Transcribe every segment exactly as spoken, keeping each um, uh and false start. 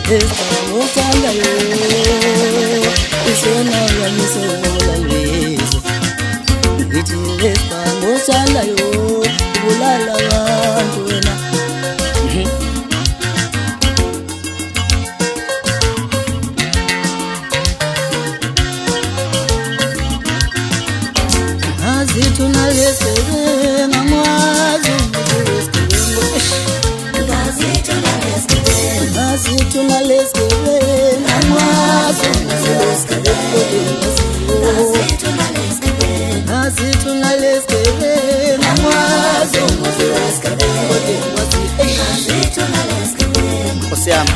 Espangothanda yo isona yamisola lwezo ngithi espangothanda yo ubulala abantu wena azithuna lesebe ngamazi azithuna lesebe ngamazi azithuna lesebe ngamazi Osiama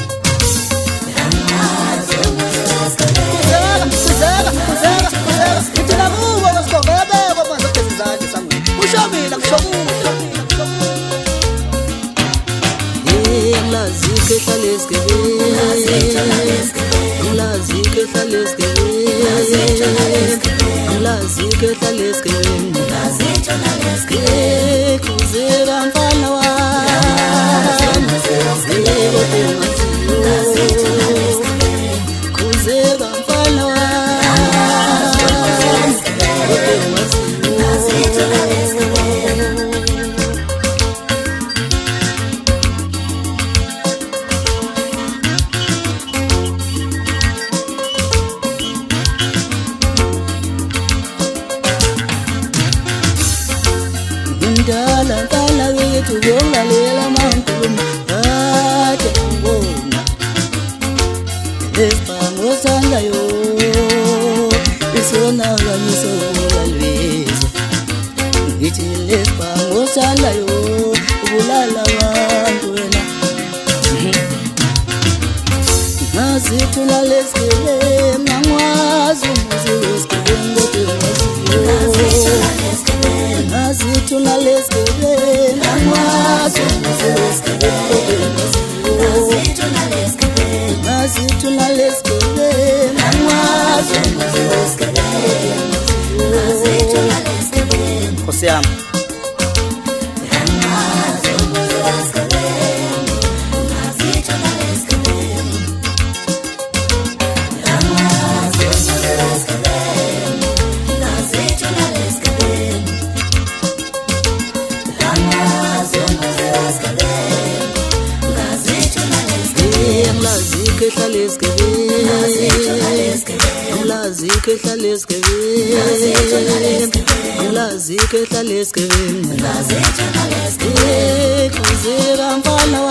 Lazike hlaleske Lazike hlaleske Lazike hlaleske Kuzera mfana wa Kuzera mfana wa Ndala ndala wethu yongalela mankulu ade ngona Espangothanda yo isona yamisola lwezo ngithi espangothanda yo ubulala abantu wena Nazithuna lesebe ngamazi umuzi wesebe Nazithuna lesebe ngamazi Nazithuna lesebe ngamazi Osiama Lazike hlaleske Lazike hlaleske Lazike hlaleske Kuzera mfana wa